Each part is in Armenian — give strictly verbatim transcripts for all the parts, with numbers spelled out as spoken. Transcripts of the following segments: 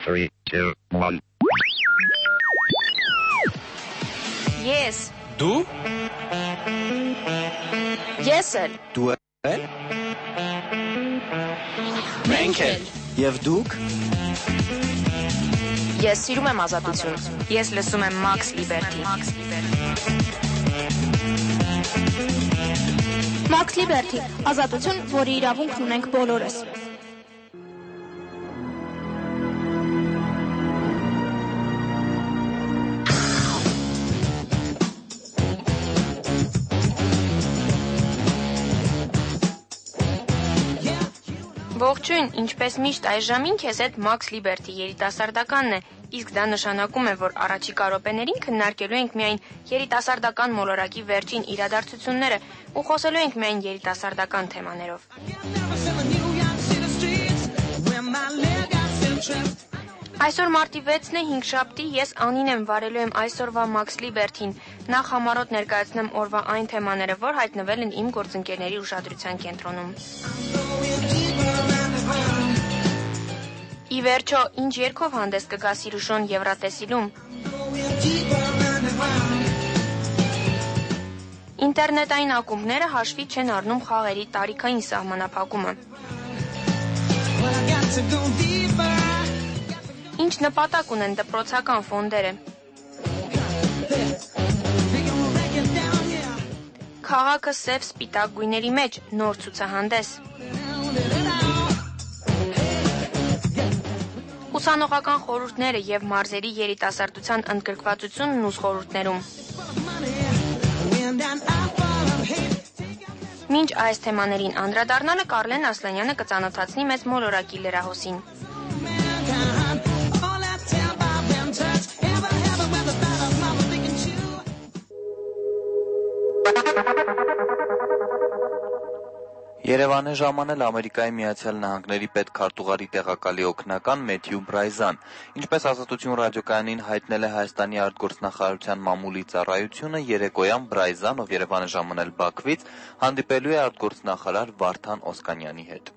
three, two, one. Yes. Du? Yes, sir. Դու էլ? Մենք էլ։ Եվ դուք? Ես սիրում եմ ազատություն։ Ես լսում եմ Max Liberty։ Max Liberty, ազատություն, որի իրավունքն ունենք բոլորս։ Ողջույն, ինչպես միշտ այս ժամին քեզ հետ Max Liberty երիտասարդականն է, իսկ դա նշանակում է, որ առաջիկա րոպեներին քննարկելու ենք միայն երիտասարդական մոլորակի վերջին իրադարձությունները ու խոսելու ենք միայն երիտասարդական թեմաներով։ Այսօր մարտի վեցն է, հինգշաբթի, ես Անին եմ, վարելու եմ այսօրվա Max Liberty-ին, նախ համառոտ ներկայացնեմ օրվա այն թեմաները, որ հայտնվել են իմ գործընկերների ուշադրության կենտրոնում։ Ի վերջո, ինչ երգով հանդես կգա Սիրուշոն Եվրատեսիլում։ Ինտերնետային ակումբները հաշվի չեն առնում խաղերի տարիքային սահմանափակումը։ Ինչ նպատակ ունեն դպրոցական ֆոնդերը։ Քաղաքը սև սպիտակ գույների մեջ, նոր ցուցահանդես։ Ուսանողական խորհուրդները և մարզերի երիտասարդության ընդգրկվածությունն ուս խորհուրդներում։ Մինչ այս թեմաներին անդրադառնալը Կարլեն Ասլանյանը կծանոթացնի մեզ մոլորակի լրահոսին։ Երևան է ժամանել Ամերիկայի Միացյալ Նահանգների պետքարտուղարի տեղակալի օգնական Մեթյու Բրայզան։ Ինչպես Ազատություն ռադիոկայանին հայտնել է Հայաստանի արտգործնախարարության մամուլի ծառայությունը, երեկոյան Բրայզան, ով Երևան է ժամանել Բաքվից, հանդիպելու է արտգործնախարար Վարդան Օսկանյանի հետ։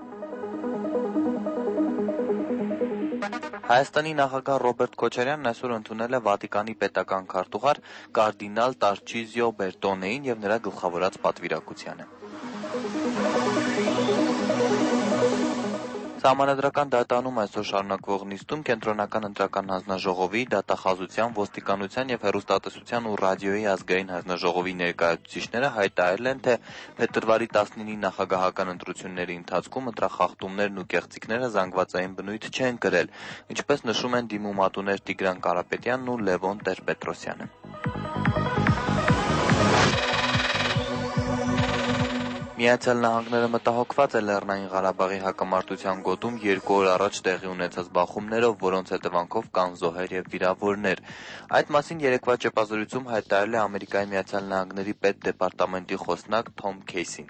Հայաստանի նախագահ Ռոբերտ Քոչարյանն այսօր ընդունել է Վատիկանի պետական քարտուղար կարդինալ Տարչիզիո Բերտոնեին և նրա գլխավորած պատվիրակությանը։ Սահմանադրական դատարանում այսօր շարունակվող նիստում կենտրոնական ընտրական հանձնաժողովի, դատախազության, ոստիկանության և հեռուստատեսության ու ռադիոյի ազգային հանձնաժողովի ներկայացուցիչները հայտարարել են, թե փետրվարի տասնինի նախագահական ընտրությունների ընթացքում ընտրախախտումներն ու կեղծիքները զանգվածային բնույթ չեն կրել, ինչպես նշում են դիմումատուներ Տիգրան Կարապետյանն ու Լևոն Տեր-Պետրոսյանը։ Միացյալ Նահանգները մտահոգված է Լեռնային Ղարաբաղի հակամարտության գոտում երկու օր առաջ տեղի ունեցած բախումներով, որոնց հետևանքով կան զոհեր և վիրավորներ։ Այդ մասին երեկվա ճեպազրույցում հայտարարել է Ամերիկայի Միացյալ Նահանգների պետդեպարտամենտի խոսնակ Թոմ Քեյսին։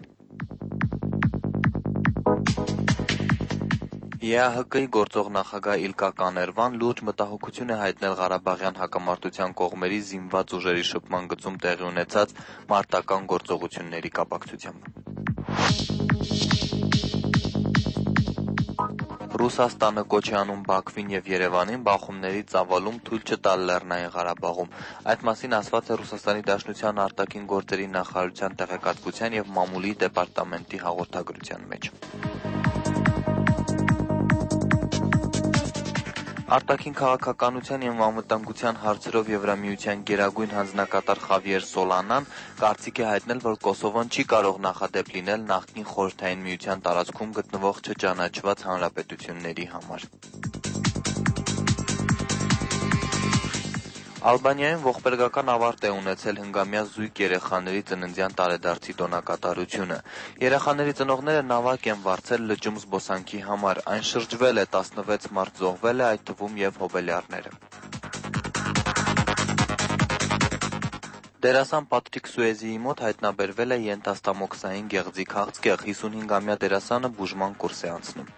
ԵԱՀԿ-ի գործող նախագահ Իլկա Կաներվան լուրջ մտահոգություն է հայտնել Ղարաբաղյան հակամարտության կողմերի զինված ուժերի շփման գծում տեղի ունեցած մարտական գործողությունների կապակցությամբ։ Ռուսաստանը կոչ է անում Բաքվին և Երևանին բախումների ծավալում թույլ չտալ Լեռնային Ղարաբաղում։ Այդ մասին ասված է Ռուսաստանի Դաշնության արտաքին գործերի նախարարության տեղեկատվության և մամուլի դեպարտամենտի հաղորդագրության մեջ։ Արտաքին քաղաքականության և անվտանգության հարցերով Եվրամիության գերագույն հանձնակատար Խավիեր Սոլանան կարծիք է հայտնել, որ Կոսովոն չի կարող նախադեպ լինել նախկին Խորհրդային Միության տարածքում գտնվող չճանաչված հանրապետությունների համար։ Ալբանիայում ողբերգական ավարտ է ունեցել հնգամյա զույգ երեխաների ծննդյան տարեդարձի տոնակատարությունը։ Երեխաների ծնողները նավակ են վարձել լճում զբոսանքի համար, այն շրջվել է, տասնվեց մարդ զոհվել է, այդ թվում և հոբելյարները։ Դերասան Պատրիկ Սուեզիի մոտ հայտնաբերվել է ենթաստամոքսային գեղձի քաղցկեղ, հիսունհինգամյա դերասանը բուժման կուրս է անցնում։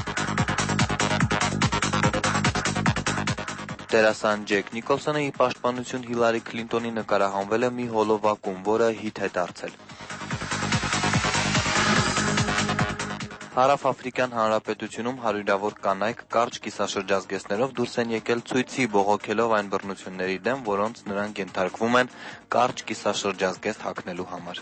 Դերասան Ջեք Նիկոլսոնը ի պաշտպանություն Հիլարի Քլինտոնի նկարահանվել է մի հոլովակում, որը հիթ է դարձել։ Հարավաֆրիկյան Հանրապետությունում հարյուրավոր կանայք կարճ կիսաշրջազգեստներով դուրս են եկել ցույցի, բողոքելով այն բռնությունների դեմ, որոնց նրանք ենթարկվում են կարճ կիսաշրջազգեստ հագնելու համար։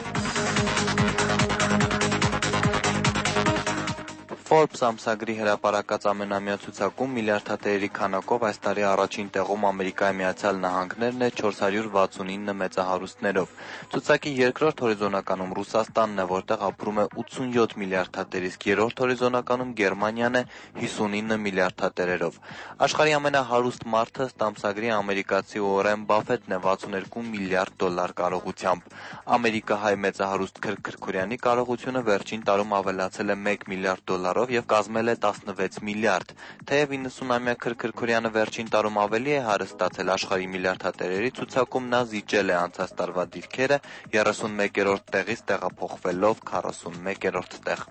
Forbes ամսագրի հրապարակած ամենամյա ցուցակում միլիարդատերերի քանակով այս տարի առաջին տեղում Ամերիկայի Միացյալ Նահանգներն է չորս հարյուր վաթսունինը մեծահարուստներով։ Ցուցակի երկրորդ հորիզոնականում Ռուսաստանն է, որտեղ ապրում է ութսունյոթ միլիարդատեր, իսկ երրորդ հորիզոնականում Գերմանիան է հիսունինը միլիարդատերերով։ Աշխարհի ամենահարուստ մարդը ըստ ամսագրի ամերիկացի Ուորեն Բաֆեթն է վաթսուներկու միլիարդ դոլար կարողությամբ։ Ամերիկահայ մեծահարուստ Քրք Քրքորյանի կարողությունը վերջին տարում ավելացել է մեկ միլիարդ դոլարով և կազմել է տասնվեց միլիարդ։ Թեև իննսունամյա Քրք Քրքորյանը վերջին տարում ավելի է հարստացել աշխարհի միլիարդատերերի ցուցակում, նա զիջել է անցած տարվա դիրքերը երեսունմեկերորդ տեղից տեղափոխվելով քառասունմեկերորդ տեղ։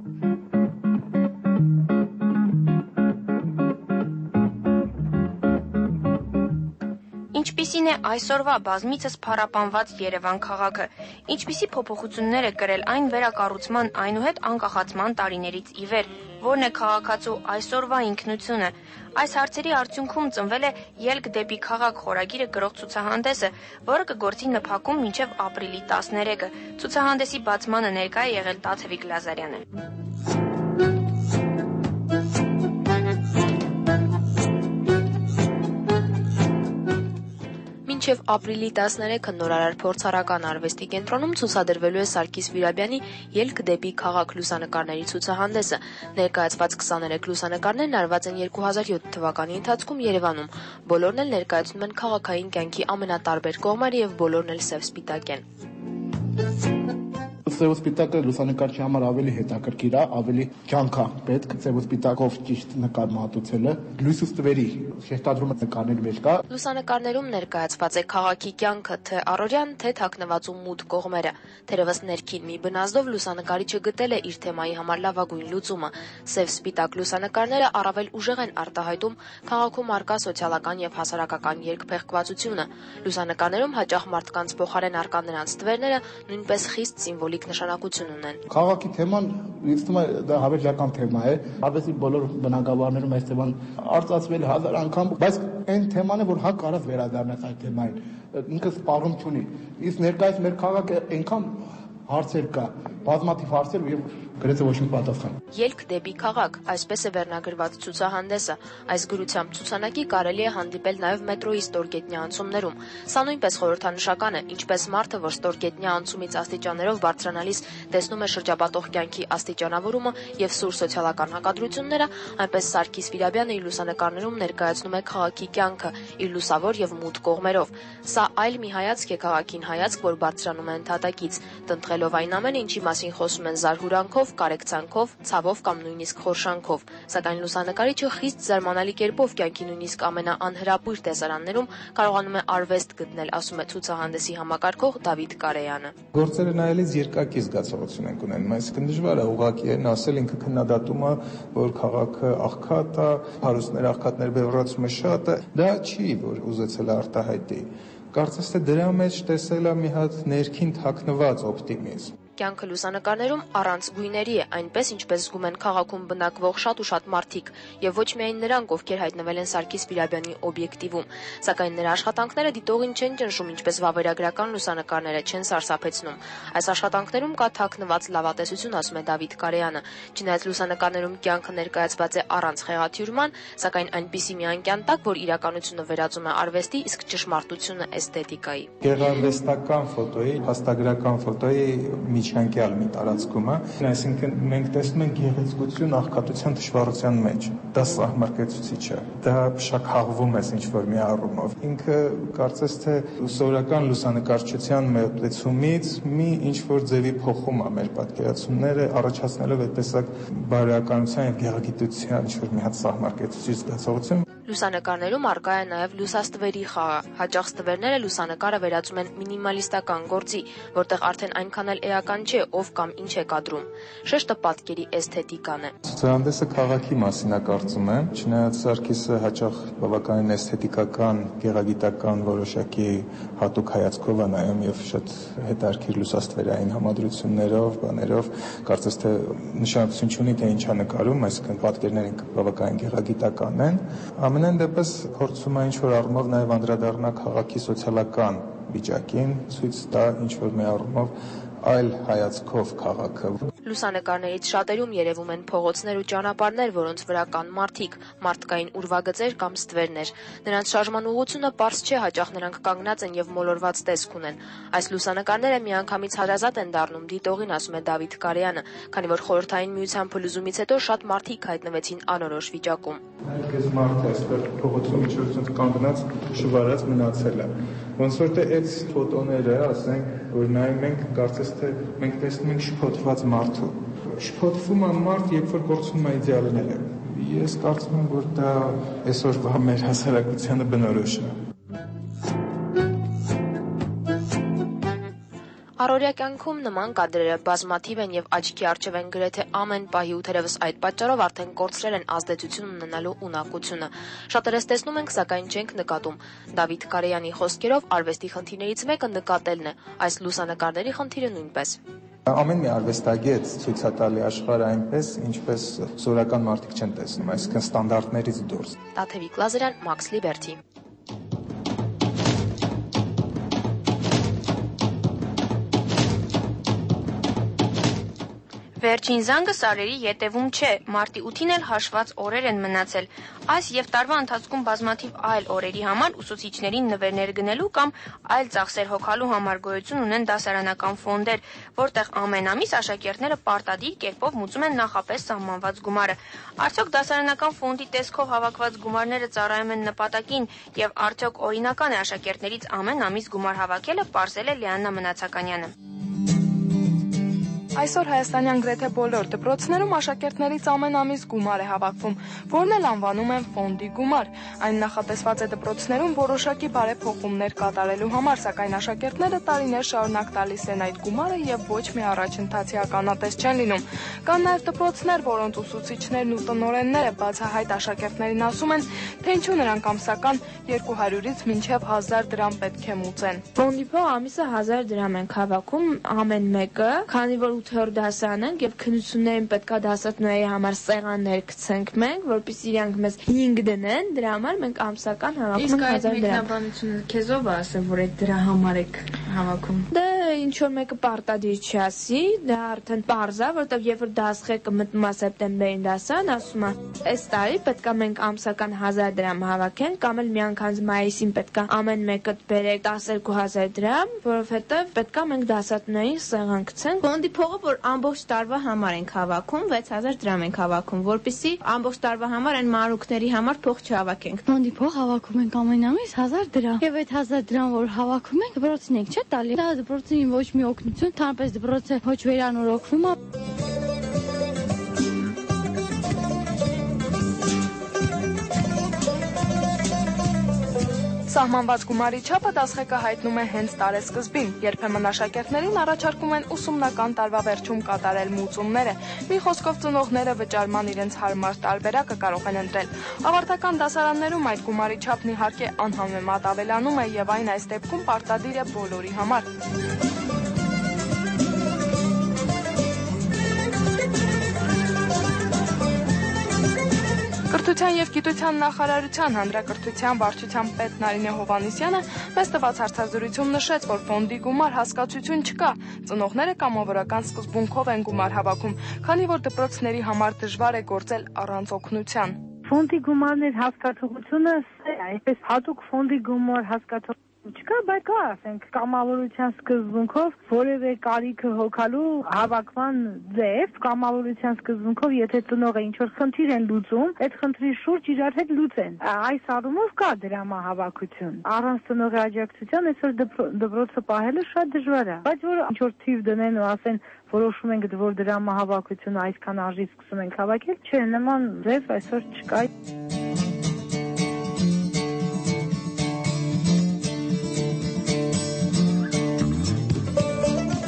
Ինչպիսին է այսօրվա բազմիցս փառապանված Երևան քաղաքը, ինչպիսի փոփոխություններ է կրել այն վերակառուցման այնուհետ անկախացման տարիներից ի վեր, որն է քաղաքացու այսօրվա ինքնությունը։ Այս հարցերի արդյունքում ծնվել է «Ելք դեպի քաղաք» խորագիրը կրող ցուցահանդեսը, որը կգործի ՆՓԱԿ-ում մինչև ապրիլի տասներեքը։ Ցուցահանդեսի բացմանը ներկա է եղել Տաթևիկ Լազարյանը։ Մինչև ապրիլի տասներեքը նորարար փորձարարական արվեստի կենտրոնում ցուցադրվելու է Սարգիս Վիրաբյանի «Ելք դեպի քաղաք» լուսանկարների ցուցահանդեսը։ Ներկայացված քսաներեք լուսանկարներն արված են երկու հազար յոթ թվականի ընթացքում Երևանում։ Բոլորն էլ ներկայացնում են քաղաքային կյանքի ամենատարբեր կողմերը եւ բոլորն էլ սև-սպիտակ են։ Սևոսպիտակը լուսանկարչի համար ավելի հետաքրքիր է, ավելի կյանք է պետք սևոսպիտակով ճիշտ նկար մատուցելը։ Լույսուս տվերի շեշտադրումը նկարների մեջ կա։ Լուսանկարներում ներկայացված է քաղաքի կյանքը, թե առօրյան, թե թաքնված ու մութ կողմերը։ Թերևս ներքին մի բնազդով լուսանկարիչը գտել է իր թեմայի համար լավագույն լուծումը։ Սև-սպիտակ լուսանկարները առավել ուժեղ են արտահայտում քաղաքում առկա սոցիալական եւ հասարակական երկփեղկվածությունը։ Լուսանկարներում հաճախ մարդկանց փոխարեն առկա նրանց տվերները նույնպես խիստ սիմվոլիկ նշանակություն ունեն։ Քաղաքի թեման ինձ թվում է դա հավերժական թեմա է։ Հավեսի բոլոր բնակավարներում այս թեման արծացվել հազար անգամ, բայց այն թեման է, որ հա կարած վերադառնաս այդ թեմային։ Ինքը սպառում չունի։ Իսկ ներկայիս մեր քաղաքը այնքան հարցեր կա, բազմաթիվ հարցեր եւ գրեթե ոչ մի պատասխան։ Ելք դեպի քաղաք, այսպես է վերնագրված ցուցահանդեսը։ Այս գրությամբ ցուցանակի կարելի է հանդիպել նաև մետրոյի ստորգետնյա անցումներում։ Սա նույնպես խորհրդանշական է, ինչպես մարդը, որ ստորգետնյա անցումից աստիճաններով բարձրանալիս տեսնում է շրջապատող կյանքի աստիճանավորումը եւ սուր սոցիալական հակադրությունները, այնպես Սարգիս Վիրաբյանը իր լուսանկարներում ներկայացնում է քաղաքի կյանքը իր լուսավոր եւ մութ կողմերով։ Սա այլ մի հայացք է քաղաքին, հայացք, որ բարձրանում է ընդհատակից, տնտղելով այն ամենը, ինչի մասին խոսում են զարհուրանքով, կարեկցանքով, ցավով կամ նույնիսկ խորշանքով, սակայն լուսանկարիչը խիստ զարմանալի կերպով կյանքի նույնիսկ ամենաանհրապույր տեսարաններում կարողանում է արվեստ գտնել, ասում է ցուցահանդեսի համակարգող Դավիթ Կարեյանը։ Գործերը նայելիս երկակի զգացողություն ենք ունենում, այսինքն դժվար է ուղղակի են ասել, ինքը քննադատում է, որ քաղաքը աղքատ է, հարուստներ աղքատներ բևեռացումը շատ է, դա չի, որ ուզեցել է արտահայտի։ Կարծես թե դրա մեջ տեսել է մի հատ ներքին թաքնված օպտիմիզմ։ Կյանքը լուսանկարներում առանց գույների է, այնպես ինչպես զգում են քաղաքում բնակվող շատ ու շատ մարդիկ, եւ ոչ միայն նրանք, ովքեր հայտնվել են Սարգիս Վիրաբյանի օբյեկտիվում, սակայն նրա աշխատանքները դիտողին չեն ճնշում, ինչպես վավերագրական լուսանկարները չեն սարսափեցնում։ Այս աշխատանքներում կա թաքնված լավատեսություն, ասում է Դավիթ Կարեյանը։ Չնայած լուսանկարներում կյանքը ներկայացված է առանց խեղաթյուրման, սակայն այնպիսի մի անկյան տակ, որ իրականությունը վերածում է արվեստի, իսկ ճշմարտությունը էսթետիկայի։ Գեղարվեստական ֆոտոյի, հաստագրական ֆոտոյի միջանկյալ մի տարածքում է, այսինքն մենք տեսնում ենք գեղեցկություն աղքատության դժվարության մեջ։ Դա սահմարկեցուցիչ է։ Դա փշաքաղվում է ինչ-որ մի առումով։ Ինքը կարծես թե սովորական լուսանկարչության մոտեցումից մի ինչ-որ ձևի փոխում է մեր պատկերացումները, առաջացնելով այդտեսակ բարոյականության եւ գեղագիտության ինչ-որ մի հատ սահմարկեցուցիչ զգացողություն։ Լուսանկարներում առկա է նաև լուսաստվերի խաղը։ Հաճախ ստվերները լուսանկարը վերածում են մինիմալիստական գործի, որտեղ արդեն այնքան էլ էական բան չէ, ով կամ ինչ է կադրում։ Շեշտը պատկերի էսթետիկան է։ Ցուցահանդեսը քաղաքի մասին է, կարծում եմ, չնայած Սարգիսը հաճախ բավականին էսթետիկական, գեղագիտական որոշակի հատուկ հայացքով է նայում եւ շատ հետաքրքիր լուսաստվերային համադրություններով, բաներով, կարծես թե նշանակություն չունի, թե ինչ է նկարում, այսինքն պատկերները բավականին գեղագիտական են։ Ամենայն դեպս փորձում է ինչ-որ առումով նաեւ անդրադառնալ քաղաքի սոցիալական վիճակին, ցույց տա ինչ-որ մի առումով այլ հայացքով քաղաքը։ Լուսանկարներից շատերում երևում են փողոցներ ու ճանապարհներ, որոնց վրա կան մարդիկ, մարդկային ուրվագծեր կամ ստվերներ։ Նրանց շարժման ուղղությունը պարզ չէ, հաճախ նրանք կանգնած են եւ մոլորված տեսք ունեն։ Այս լուսանկարները միանգամից հարազատ են դառնում դիտողին, ասում է Դավիթ Կարեյանը, քանի որ խորհրդային միության փլուզումից հետո շատ մարդիկ հայտնվեցին անորոշ վիճակում։ Այդպես մարդը այստեղ փողոցում իջրություն կանգնած շվարած մնացել է։ Ոնց որ թե այդ ֆոտոները, ասենք, որ նայում ենք, կարծես թե մենք տեսնում ենք շփոթված մարդու։ Շփոթվում է մարդ, երբ որ կորցնում է իդեալները։ Ես կարծում եմ, որ դա այսօրվա մեր հասարակությանը բնորոշ է։ Առօրյա կյանքում նման կադրերը բազմաթիվ են եւ աչքի առջև են գրեթե ամեն պահի ու թերևս այդ պատճառով արդեն կորցրել են ազդեցություն ունենալու ունակությունը։ Շատերս տեսնում ենք, սակայն չենք նկատում։ Դավիթ Կարեյանի խոսքերով արվեստի խնդիրներից մեկը նկատելն է, այս լուսանկարների խնդիրը նույնպես։ Ամեն մի արվեստագետ ցույց է տալի աշխարհը այնպես, ինչպես սովորական մարդիկ չեն տեսնում, այսինքն ստանդարտներից դուրս։ Տաթևիկ Լազարյան, Max Liberty։ Վերջին զանգը սարերի ետևում չէ, մարտի ութին էլ հաշված օրեր են մնացել։ Այս եւ տարվա ընթացքում բազմաթիվ այլ օրերի համար ուսուցիչներին նվերներ գնելու կամ այլ ծախսեր հոգալու համար գոյություն ունեն դասարանական ֆոնդեր, որտեղ ամեն ամիս աշակերտները պարտադիր կերպով մուծում են նախապես սահմանված գումարը։ Արդյոք դասարանական ֆոնդի տեսքով հավաքված գումարները ծառայում են նպատակին եւ արդյոք օրինական է աշակերտներից ամեն ամիս գումար հավաքելը, պարզել է Լիաննա Մնացականյանը։ Այսօր հայաստանյան գրեթե բոլոր դպրոցներում աշակերտներից ամեն ամիս գումար է հավաքվում, որն էլ անվանում են ֆոնդի գումար։ Այն նախատեսված է դպրոցներում որոշակի բարեփոխումներ կատարելու համար, սակայն աշակերտները տարիներ շարունակ տալիս են այդ գումարը եւ ոչ մի առաջընթացի ականատես չեն լինում։ Կան նաեւ դպրոցներ, որոնց ուսուցիչներն ու տնօրենները բացահայտ աշակերտներին ասում են, թե ինչու նրանք ամսական երկու հարյուրից մինչև հազար դրամ պետք է մուծեն։ Ֆոնդի փող ամիսը հազար դրամ են հավաքում ամեն մեկը, քանի որ ութերորդ դասարան ենք եւ քննություններին պետքա դասատնուի համար սեղաններ գցենք մենք, որպեսզի իրանք մեզ հինգ դնեն, դրա համար մենք ամսական հավաքում ենք հազար դրամ։ Իսկ այդ մեկնաբանությունը քեզ ով է ասել, որ այդ դրա համար եք հավաքում։ Դա ինչ որ մեկը պարտադիր չի ասի, դա արդեն պարզ է, որտեղ երբ որ դասղեկը մտնում է սեպտեմբերին դասարան, ասում է, այս տարի պետքա մենք ամսական հազար դրամ հավաքենք, կամ էլ միանգամից մայիսին պետքա ամեն մեկը բերեք տասներկու հազար դրամ, որովհետեւ պետքա մենք դասատնուին սեղան գցենք։ Ֆոնդի փողը, որ ամբողջ տարվա համար ենք հավաքում, վեց հազար դրամ ենք հավաքում, որպեսզի ամբողջ տարվա համար այն մանրուքների համար փող չհավաքենք։ Ֆոնդի փող հավաքում ենք ամեն ամիս հազար դրամ։ Եվ այդ հազար դրամ, որ հավաքում ենք, դպրոցին ենք չէ՞ տալի։ Դա դպրոցին ոչ մի օգնություն, թարպես դպրոցը ոչ վերանորոգվում է։ Սահմանված գումարի չափը դասղեկը հայտնում է հենց տարեսկզբին, երբեմն աշակերտներին առաջարկում են ուսումնական տարվա վերջում կատարել մուծումները։ Մի խոսքով ծնողները վճարման իրենց հարմար տարբերակը կարող են ընտրել։ Ավարտական դասարաններում այդ գումարի չափն իհարկե անհամեմատ ավելանում է եւ այն այս դեպքում պարտադիր է բոլորի համար։ Կրթության և գիտության նախարարության հանրակրթության վարչության պետ Նարինե Հովհաննիսյանը մեզ տված հարցազրույցում նշեց, որ ֆոնդի գումար հասկացություն չկա։ Ծնողները կամավորական սկզբունքով են գումար հավաքում, քանի որ դպրոցների համար դժվար է գործել առանց օգնության։ Ֆոնդի գումարներ հասկացողությունը այսպես հատուկ ֆոնդի գումար հասկացող չկա, բայց կա, ասենք, կամավորության սկզբունքով որևէ կարիքը հոգալու հավաքման ձև, կամավորության սկզբունքով, եթե ծնողը ինչ-որ խնդիր են լուծում, այդ խնդրի շուրջ իրար հետ լուծեն։ Այս առումով կա դրամահավաքություն։ Առանց ծնողի աջակցության այսօր դպրոցը պահելը շատ դժվար է։ Բայց որ ինչ-որ թիվ դնեն ու ասեն, որոշում ենք, որ դրամահավաքությունը այսքան արժի սկսում ենք հավաքել, չէ, նման ձև այսօր չկա։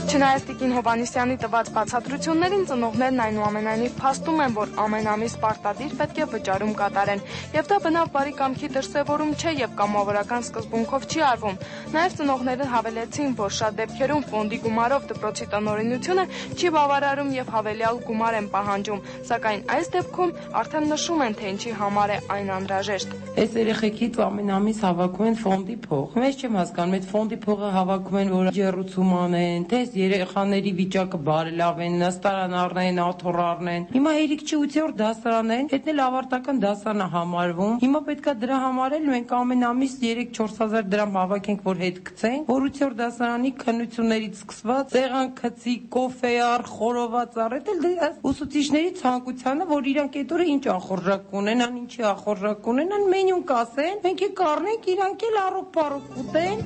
Չնայած Տիկին Հովհաննիսյանի տված բացատրություններին, ծնողներն այնուամենայնիվ փաստում են, որ ամեն ամիս պարտադիր պետք է վճարում կատարեն, եւ դա բնավ բարի կամքի դրսեւորում չէ եւ կամավորական սկզբունքով չի արվում։ Նաեւ ծնողները հավելեցին, որ շատ դեպքերում ֆոնդի գումարով դպրոցի տնօրինությունը չի բավարարում եւ հավելյալ գումար են պահանջում, սակայն այս դեպքում արդեն նշում են, թե ինչի համար է այն անհրաժեշտ։ Այս երեխեքից ամեն ամիս հավաքում են ֆոնդի փող։ Մեզ չեմ հասկանում, այդ ֆոնդի փողը հավաքում են, որ ջեռուցում անեն, թե երեխաների վիճակը բարելավեն, նստարան առնեն, աթոռ առնեն։ Հիմա երեք չի ութ-րդ դասարան են, հետն էլ ավարտական դասարան է համարվում։ Հիմա պետքա դրա համար էլ մենք ամեն ամիս երեք-չորս հազար դրամ հավաքենք, որ հետ գցենք, որ ութ-րդ դասարանի քննություններից սկսված սեղան քցի, կոֆե առ, խորոված առ, էլ ուսուցիչների ցանկությանը, որ իրանք այդ օրը ինչ ախորժակ ունենան, ինչի ախորժակ ունենան, մենյուն կասեն, մենք էլ կառնենք, իրանք էլ առոք-պարոք ուտեն։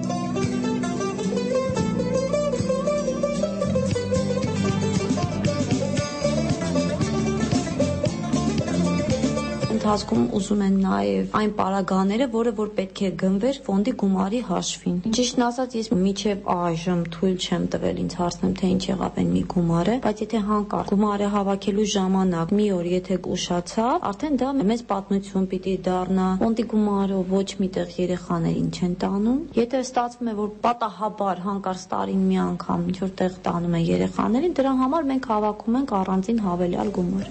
Ընթացքում ուզում են նաև այն պարագաները, որը որ պետք է գնվեր ֆոնդի գումարի հաշվին։ Ճիշտն ասած, ես մինչև այժմ թույլ չեմ տվել ինձ հարցնեմ, թե ինչ եղավ այն մի գումարը, բայց եթե հանկարծ գումարը հավաքելու ժամանակ մի օր եթե ուշացավ, արդեն դա մեծ պատմություն պիտի դառնա։ Ֆոնդի գումարը ոչ միտեղ երեխաներին չեն տանում։ Եթե ստացվում է, որ պատահաբար հանկարծ տարին մի անգամ ինչ որ տեղ տանում են երեխաներին, դրա համար մենք հավաքում ենք առանձին հավելյալ գումար։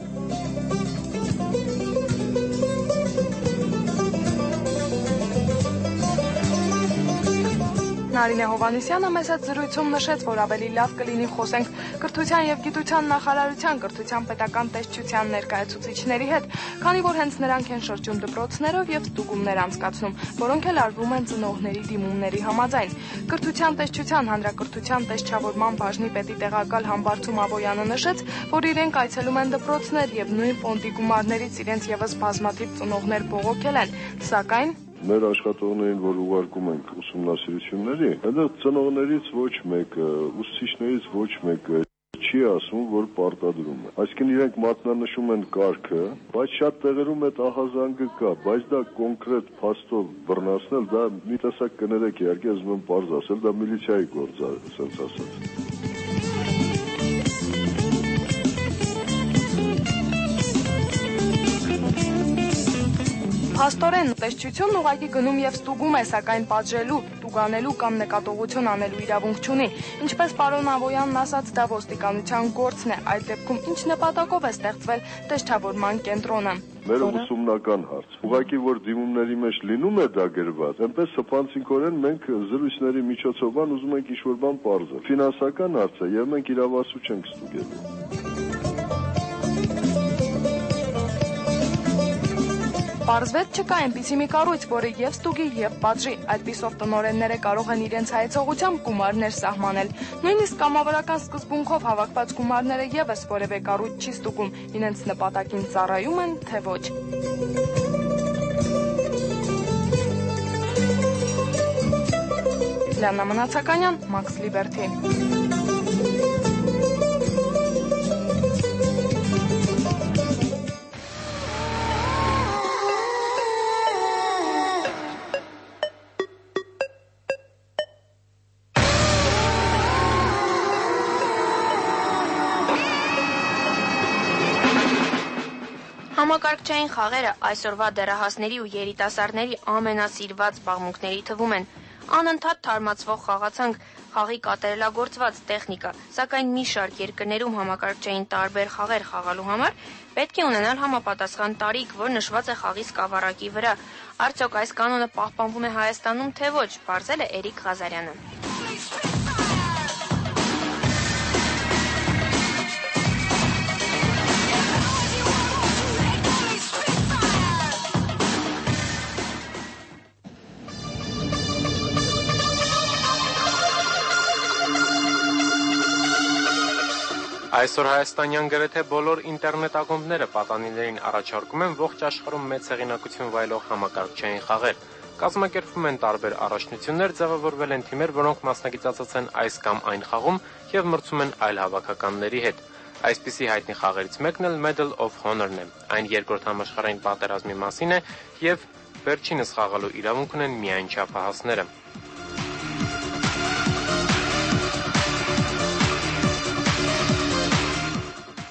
Նարինե Հովհաննիսյանը մեծ հետ զրույցում նշեց, որ ավելի լավ կլինի խոսենք կրթության եւ գիտության նախարարության կրթության պետական տեսչության ներկայացուցիչների հետ, քանի որ հենց նրանք են շրջում դպրոցներով եւ ստուգումներ անցկացնում, որոնք էլ արվում են ծնողների դիմումների համաձայն։ Կրթության տեսչության հանրակրթության տեսչավորման բաժնի պետի տեղակալ Համբարձում Աբոյանը նշեց, որ իրենք այցելում են դպրոցներ եւ նույն ֆոնդի գումարներից իրենց եւս բազմաթիվ ծնողներ բողոքել են, սակայն մեր աշխատողներին, որ ուղարկում ենք ուսումնասիրությունների, այնտեղ ծնողներից ոչ մեկը, ուսուցիչներից ոչ մեկը չի ասում, որ պարտադրում է։ Այսինքն իրենք մատնանշում են կարգը, բայց շատ տեղերում այդ ահազանգը կա, բայց դա կոնկրետ փաստով բռնացնել, դա մի տեսակ կներեք, իհարկե, ուզում եմ պարզ ասել, դա միլիցիայի գործ է, ասենց ասած։ Փաստորեն տեսչությունն ուղղակի գնում եւ ստուգում է, սակայն պատժելու, տուգանելու կամ նկատողություն անելու իրավունք չունի։ Ինչպես պարոն Աբոյանն ասաց, դա ոստիկանության գործն է, այդ դեպքում ինչ նպատակով է ստեղծվել տեսչավորման կենտրոնը։ Մեր ուսումնական հարց։ Ուղղակի որ դիմումների մեջ լինում է դա գրված, այնպես սփանցիկորեն մենք զրույցների միջոցով ուզում ենք ինչ-որ բան պարզել։ Ֆինանսական հարց է եւ մենք իրավասու չենք ստուգելու։ Պարզվեց չկա այնպիսի մի կառույց, որը եւ ստուգի եւ պատժի, այդպիսով տնօրենները կարող են իրենց հայեցողությամբ գումարներ սահմանել։ Նույնիսկ կամավորական սկզբունքով հավաքված գումարները եւս որևէ կառույց չի ստուգում, իրենց նպատակին ծառայում են, թե ոչ։ Լանա Մնացականյան, Մաքս Լիբերթի։ Համակարգչային խաղերը այսօրվա դեռահասների ու երիտասարդների ամենասիրված զբաղմունքների թվում են։ Անընդհատ թարմացվող խաղացանք, խաղի կատարելագործված տեխնիկա, սակայն մի շարք երկրներում համակարգչային տարբեր խաղեր խաղալու համար պետք է ունենալ համապատասխան տարիք, որ նշված է խաղի սկավառակի վրա։ Արդյոք այս կանոնը պահպանվում է Հայաստանում, թե ոչ, պարզել է Էրիկ Ղազարյանը։ Այսօր հայաստանյան գրեթե բոլոր ինտերնետ ակումբները պատանիներին առաջարկում են ողջ աշխարհում մեծ հեղինակություն վայելող համակարգչային խաղեր։ Կազմակերպվում են տարբեր առաջնություններ, ձևավորվել են թիմեր, որոնք մասնագիտացած են այս կամ այն խաղում եւ մրցում են այլ հավաքականների հետ։ Այսպիսի հայտնի խաղերից մեկն էլ Medal of Honor-ն է։ Այն երկրորդ համաշխարհային պատերազմի մասին է եւ վերջինս խաղալու իրավունք ունեն միայն չափահասները։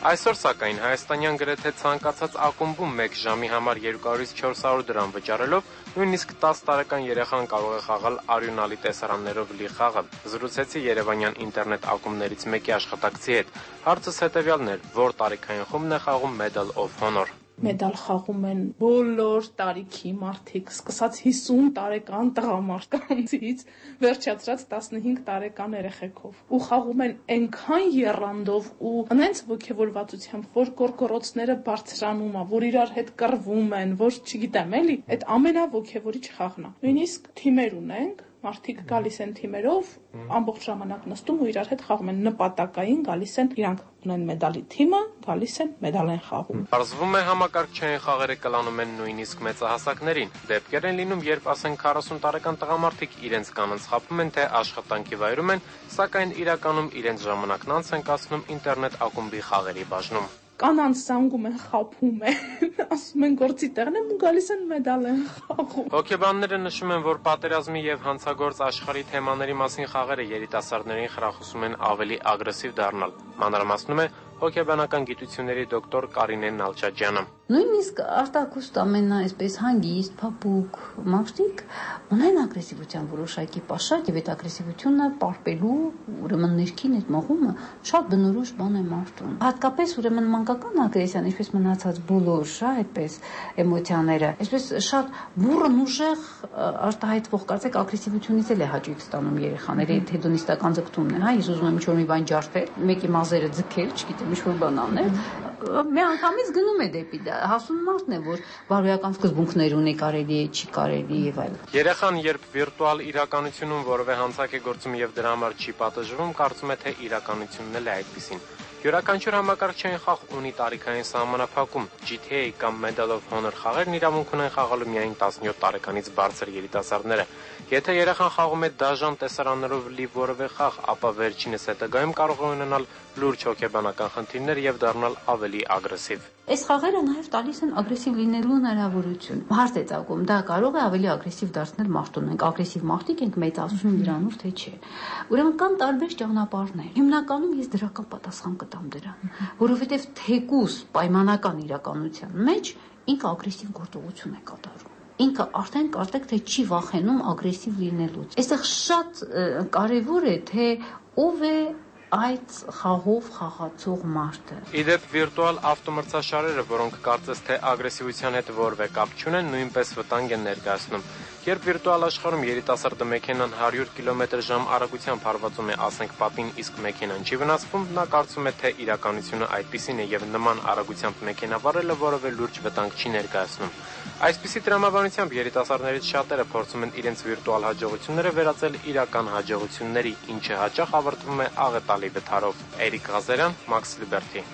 Այսօր սակայն հայաստանյան գրեթե ցանկացած ակումբում մեկ ժամի համար երկուհարից չորս հարյուր դրամ վճարելով նույնիսկ տաս տարեկան երեխան կարող է խաղալ արյունալի տեսարաններով լի խաղը։ Զրուցեցի երևանյան ինտերնետ ակումբներից մեկի աշխատակցի հետ։ Հարցս հետևյալն էր, որ տարիքային խումբն է խաղում Medal of Honor։ Մեդալ խաղում են բոլոր տարիքի մարդիկ, սկսած հիսուն տարեկան տղամարդկանցից վերջացրած տասնհինգ տարեկան երեխեքով։ Ու խաղում են այնքան եռանդով ու այնց ոգևորվածությամբ, որ գորգորոցները բարձրանում է, որ իրար հետ կռվում են, որ չգիտեմ էլի, այդ ամենաոգևորիչ խաղն է։ Նույնիսկ թիմեր ունենք, մարդիկ գալիս են թիմերով, ամբողջ ժամանակ նստում ու իրար հետ խաղում են նպատակային, գալիս են, իրանք ունեն մեդալի թիմը, գալիս են մեդալ են խաղում։ Պարզվում է համակարգչային խաղերը կլանում են նույնիսկ մեծահասակներին։ Դեպքեր են լինում, երբ ասենք քառասուն տարեկան տղամարդիկ իրենց կանանց խաբում են, թե աշխատանքի վայրում են, սակայն իրականում իրենց ժամանակն անց են կացնում ինտերնետ ակումբի խաղերի բաժնում։ Կանանց զանգում են, խաբում են, ասում են գործի տեղն եմ ու գալիս են մեդալ են խաղում։ Հոգեբանները նշում են, որ պատերազմի եւ հանցագործ աշխարհի թեմաների մասին խաղերը երիտասարդներին խրախուսում են ավելի ագրեսիվ դառնալ։ Մանրամասնում է հոգեբանական գիտությունների դոկտոր Կարինե Նալչաջյանը։ Նույնիսկ արտակուստ ամենա այսպես հանգիստ, փափուկ մարդիկ ունեն ագրեսիվության որոշակի պաշար եւ այդ ագրեսիվությունը պարպելու ուրեմն ներքին այդ մողումը շատ բնորոշ բան է մարդուն։ Հատկապես ուրեմն մանկական ագրեսիան, ինչպես մնացած բոլոր շա այդպես էմոցիաները, այսպես շատ բուրըն ուժեղ արտահայտվող կարծեք ագրեսիվությունից էլ է հաճույք ստանում երեխաները, այդ հեդոնիստական ձգտումն է, հա, ես ուզում եմ ինչ-որ մի բան ջարդել, մեկի մազերը ձգել, չգիտեմ, ինչ-որ բան անել, մի անգամից գնում է դեպի դա, հասուն մարդն է, որ բարոյական սկզբունքներ ունի, կարելի է, չի կարելի եւ այլն։ Երեխան, երբ վիրտուալ իրականությունում որևէ հանցակ է գործում եւ դրա համար չի պատժվում, կարծում է, թե իրականությունն էլ է այդպեսին։ Յուրաքանչյուր համակարգչային խաղ ունի տարիքային սահմանափակում։ G T A կամ Medal of Honor խաղերն իրավունք ունեն խաղալու միայն տասնյոթ տարեկանից բարձր երիտասարդները։ Եթե երեխան խաղում է դաժան տեսարաններով լի որևէ խաղ, ապա վերջինս հետագայում կարող է ունենալ լուրջ հոգեբանական խնդիրներ եւ դառնալ ավելի ագրեսիվ։ Այս խաղերը նաև տալիս են ագրեսիվ լինելու հնարավորություն։ Հարց է ծագում, դա կարող է ավելի ագրեսիվ դարձնել մարդուն։ Մենք ագրեսիվ մարդիկ ենք մեծացնում դրանով, թե չէ։ Ուրեմն կան տարբեր ճանապարհներ։ Հիմնականում ես դրական պատասխան կտամ դրան, որովհետև թեկուզ պայմանական իրականության մեջ ինքը ագրեսիվ գործողություն է կատարում։ Ինքը արդեն կարծեք թե չի վախենում ագրեսիվ լինելուց։ Այստեղ շատ կարևոր է, թե ով է այդ խաղով խաղացող մարդը։ Իդեպ վիրտուալ ավտոմրցաշարերը, որոնք կարծես թե ագրեսիվության հետ որևէ կապ չունեն, նույնպես վտանգ են ներկայացնում։ Երբ վիրտուալ աշխարհում երիտասարդը մեքենան հարյուր կիլոմետր ժամ արագությամբ հարվածում է, ասենք պատին, իսկ մեքենան չի վնասվում, նա կարծում է, թե իրականությունը այդպիսին է եւ նման արագությամբ մեքենա վարելը որևէ լուրջ վտանգ չի ներկայացնում։ Այսպիսի տրամաբանությամբ երիտասարդներից շատերը փորձում են իրենց վիրտուալ հաջողությունները վերածել իրական հաջողությունների, ինչը հաճախ ավարտվում է աղետալի վթարով։ Էրիկ Ղազարյան, Max Liberty։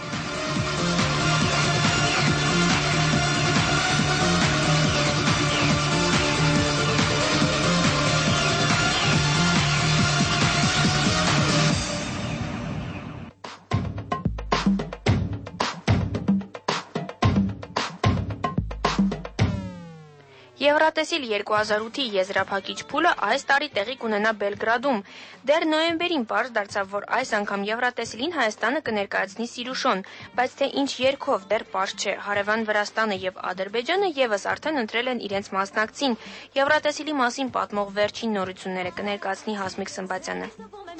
Եվրատեսիլ երկու հազար ութի եզրափակիչ փուլը այս տարի տեղի կունենա Բելգրադում։ Դեռ նոյեմբերին պարզ դարձավ, որ այս անգամ Եվրատեսիլին Հայաստանը կներկայացնի Սիրուշոն, բայց թե ինչ երգով դեռ պարզ չէ։ Հարևան Վրաստանը եւ Ադրբեջանը եւս արդեն ընտրել են իրենց մասնակցին։ Եվրատեսիլի մասին պատմող վերջին նորությունները կներկայացնի Հասմիկ Սմբատյանը։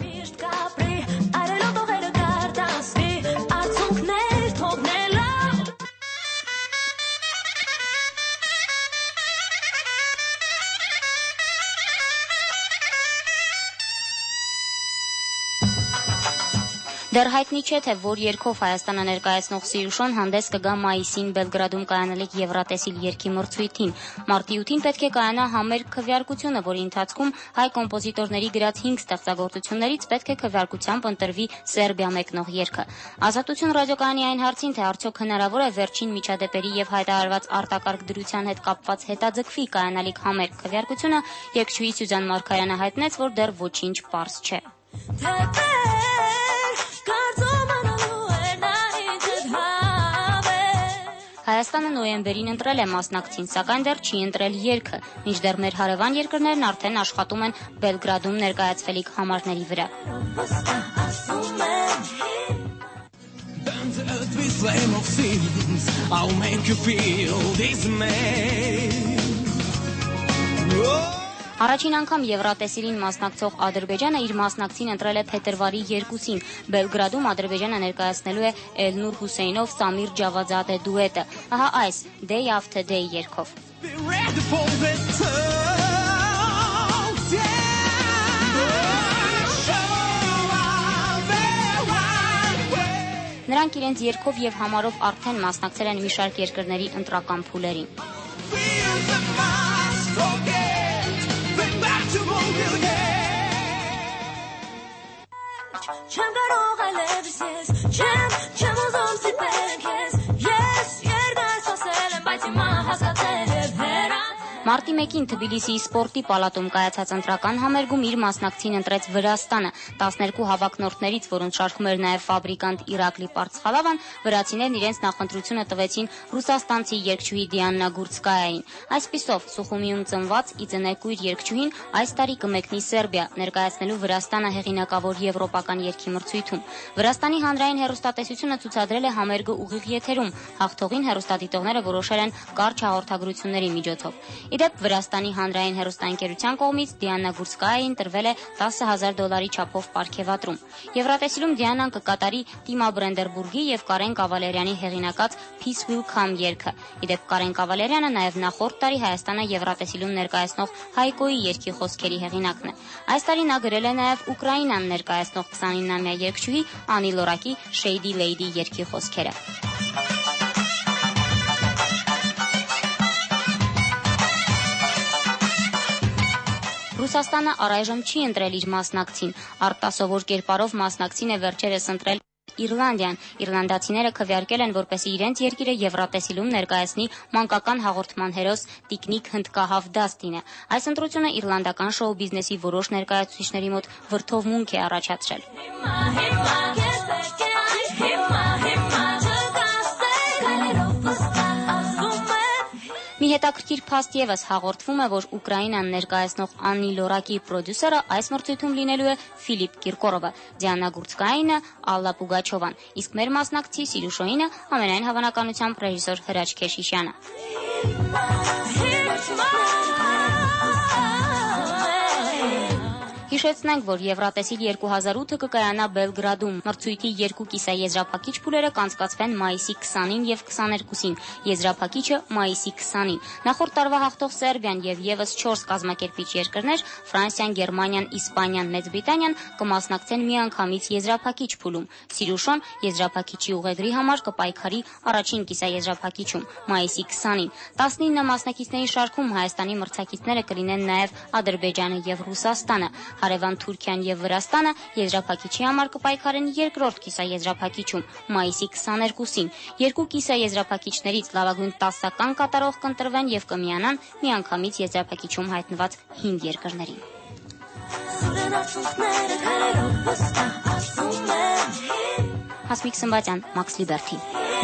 Դեռ հայտնի չէ, թե որ երգով Հայաստանը ներկայացնող Սիրուշոն հանդես կգա մայիսին Բելգրադում կայանալիք Եվրատեսիլ երգի մրցույթին։ Մարտի ութին պետք է կայանա համերգ քվեարկությունը, որի ընթացքում հայ կոմպոզիտորների գրած հինգ ստեղծագործություններից պետք է քվեարկությամբ ընտրվի Սերբիա մեկնող երգը։ Ազատություն ռադիոկայանի այն հարցին, թե արդյոք հնարավոր է վերջին միջադեպերի եւ հայտարարված արտակարգ դրության հետ կապված հետաձգվի կայանալիք համերգ քվեարկությունը, երգչուհի Սյուզան Մարգարյանը հայտնեց, որ դեռ ոչինչ պարզ չէ։ Հայաստանը նոյեմբերին ընտրել է մասնակցին, սակայն դեռ չի ընտրել երգը, մինչդեռ մեր հարևան երկրներն արդեն աշխատում են Բելգրադում ներկայացվելիք համարների վրա։ Առաջին անգամ Եվրատեսիլին մասնակցող Ադրբեջանը իր մասնակցին ընտրել է փետրվարի երկուսին։ Բելգրադում Ադրբեջանը ներկայացնելու է Էլնուր Հուսեյնով Սամիր Ջավադզադե դուետը։ Ահա այս Day After Day երգով։ Նրանք իրենց երգով եւ համարով արդեն մասնակցել են մի շարք երկրների ընտրական փուլերին։ Չեմ կարող այլևս ես, չեմ, չեմ ուզում սիպել քեզ, ես երդաս ասել եմ, բայց հիմա հասկացել եմ վերան։ Մարտի մեկին Թբիլիսիի սպորտի պալատում կայացած ընտրական համերգում իր մասնակցին ընտրեց Վրաստանը։ տասներկու հավակնորդներից, որոնց շարքում էր նաև ֆաբրիկանտ Իրակլի Պարցխալավան, վրացիներն իրենց նախընտրությունը տվեցին ռուսաստանցի երգչուհի Դիաննա Գուրցկայային։ Այսպիսով, Սուխումիում ծնված իծնեկույր երգչուհին այս տարի կմեկնի Սերբիա, ներկայացնելու Վրաստանը հեղինակավոր եվրոպական երգի մրցույթում։ Վրաստանի հանրային հեռուստատեսությունը ցուցադրել է համերգը ուղիղ եթերում։ Հաղթողին հեռուստադիտողները որոշել են կարճ հաղորդագրությունների միջոցով։ Իդեպ Վրաստանի հանրային հեռուստաընկերության կողմից Դիաննա Գուրցկայային տրվել է տասը հազար դոլարի չափով պարգևատրում։ Եվրատեսիլում Դիանան կկատարի Տիմա Բրենդերբուրգի եւ Կարեն Կավալերյանի հեղինակած Peace Will Come երգը։ Իդեպ Կարեն Կավալերյանը նաև նախորդ տարի Հայաստանը Եվրատեսիլում ներկայացնող Հայկոյի երգի խոսքերի հեղինակն է։ Այս տարի նա գրել է նաև Ուկրաինան ներկայացնող քսանինամյա երգչուհի Անի Լորակի Shady Lady երգի խոսքերը։ Ռուսաստանը առայժմ չի ընտրել իր մասնակցին։ Արտասովոր կերպարով մասնակցին է վերջերս ընտրել Իռլանդիան։ Իռլանդացիները քվեարկել են, որպեսզի իրենց երկիրը Եվրատեսիլում ներկայացնի մանկական հաղորդման հերոս Տիկնիկ Հնդկահավ Դաստինը։ Այս ընտրությունը իռլանդական շոու բիզնեսի որոշ ներկայացուցիչների մոտ վրդովմունք է առաջացրել։ Մի հետաքրքիր փաստ ևս հաղորդվում է, որ Ուկրաինան ներկայացնող Անի Լորակի պրոդյուսերը այս մրցույթում լինելու է Ֆիլիպ Կիրկորովը, Դիաննա Գուրցկայինը, Ալլա Պուգաչովան, իսկ մեր մասնակցի Սիրուշոյինը ամենայն հավանականությամբ ռեժիսոր Հրաչ Քեշիշյանը։ Հիշեցնենք, որ Եվրատեսիլ երկու հազար ութը կկայանա Բելգրադում։ Մրցույթի երկու կիսաեզրափակիչ փուլերը կանցկացվեն մայիսի քսանին եւ քսաներկուսին, եզրափակիչը մայիսի քսանին։ Նախորդ տարվա հաղթող Սերբիան եւ եւս չորս կազմակերպիչ երկրներ՝ Ֆրանսիան, Գերմանիան, Իսպանիան, Մեծ Բրիտանիան կմասնակցեն միանգամից եզրափակիչ փուլում։ Սիրուշոն եզրափակիչի ուղեգրի համար կպայքարի առաջին կիսաեզրափակիչում մայիսի քսանին։ տասնինը մասնակիցների շարքում Հայաստանի մրցակիցները կլինեն նաեւ Ադրբեջանը եւ Ռուսաստանը։ Հարևան Թուրքիան եւ Վրաստանը եզրափակիչի համար կպայքարեն երկրորդ կիսաեզրափակիչում մայիսի քսաներկուսին։ Երկու կիսաեզրափակիչներից լավագույն տասական կատարող կընտրվեն եւ կմիանան միանգամից եզրափակիչում հայտնված հինգ երկրներին։ Հասմիկ Սմբատյան, Max Liberty։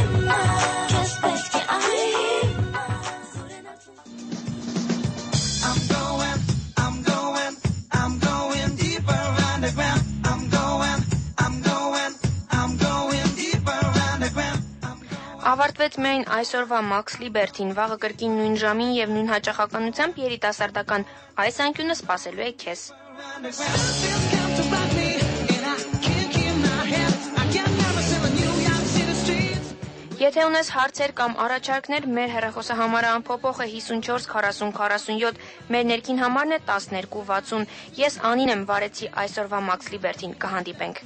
Ավարտվեց միայն այսօրվա Max Liberty-ն, վաղը կրկին նույն ժամին եւ նույն հաճախականությամբ երիտասարդական այս անկյունը սպասելու է քեզ։ Եթե ունես հարցեր կամ առաջարկներ, մեր հեռախոսահամարը անփոփոխ է հիսունչորս քառասուն քառասունյոթ, մեր ներքին համարն է տասներկու վաթսուն։ Ես Անին եմ վարեցի այսօրվա Max Liberty-ն, կհանդիպենք։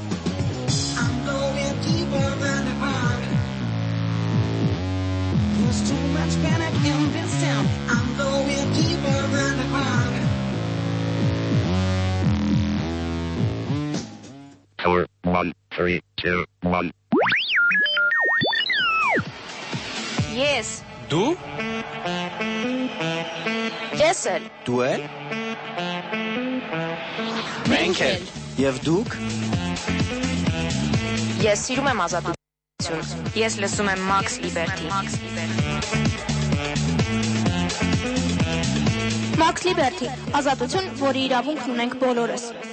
There's too much panic in this town. I'm going deeper than the ground. Four, one, three, two, one. Yes. Դու? Ես էլ։ Դու էլ։ Մենք էլ։ Եվ դուք։ Ես սիրում եմ ազատություն։ Ես լսում եմ Max Liberty։ Max Liberty, ազատություն, որի իրավունքն ունենք բոլորս։